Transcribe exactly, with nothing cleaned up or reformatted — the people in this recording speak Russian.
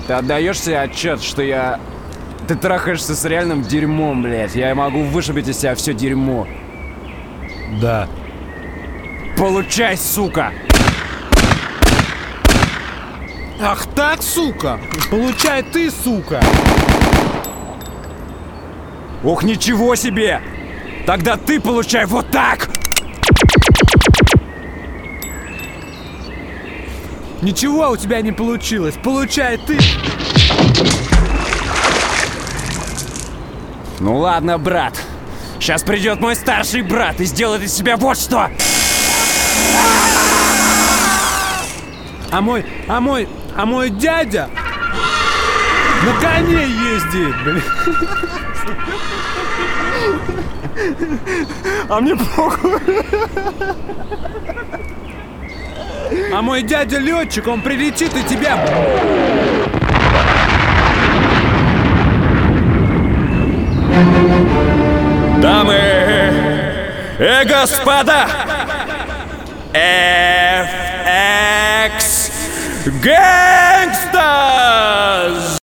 Ты отдаешь себе отчет, что я... Ты трахаешься с реальным дерьмом, блядь. Я могу вышибить из себя все дерьмо. Да. Получай, сука! Ах так, сука! Получай ты, сука! Ох, ничего себе! Тогда ты получай вот так! Ничего у тебя не получилось. Получай ты! Ну ладно, брат. Сейчас придет мой старший брат и сделает из себя вот что! А мой, а мой, а мой дядя на коне ездит, блин. А мне похуй. А мой дядя летчик, он прилетит и тебя... Дамы и господа, эф икс Gangsters!